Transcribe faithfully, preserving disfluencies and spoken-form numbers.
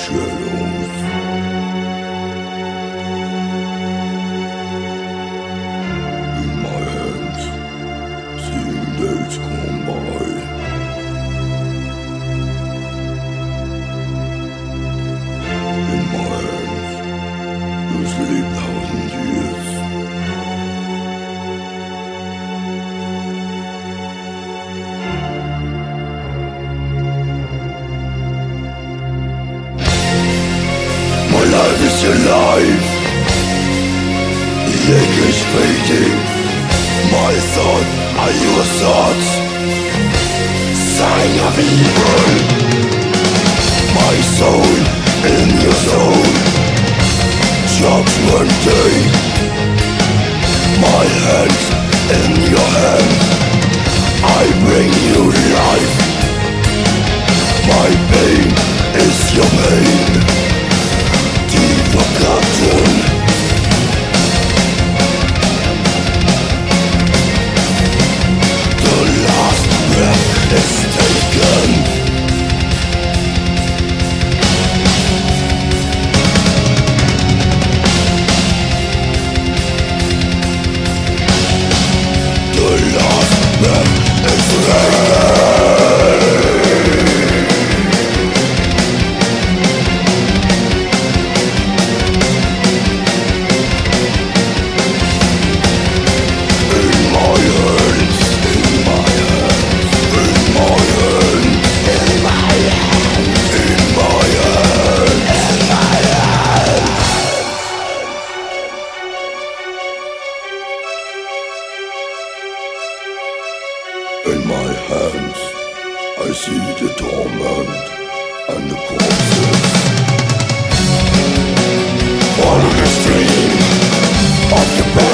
shadows. In my hands, seeing days gone by. In my hands, you sleep thousand years. My life is your life. The ache is fading. My thoughts are your thoughts. Sign of evil. My soul in your soul. Judgment day. My hands in your hands. I bring you life. My pain is your pain. Forgotten. The last breath is taken. The last breath is taken. In my hands, I see the torment and the corpses. Follow the stream of the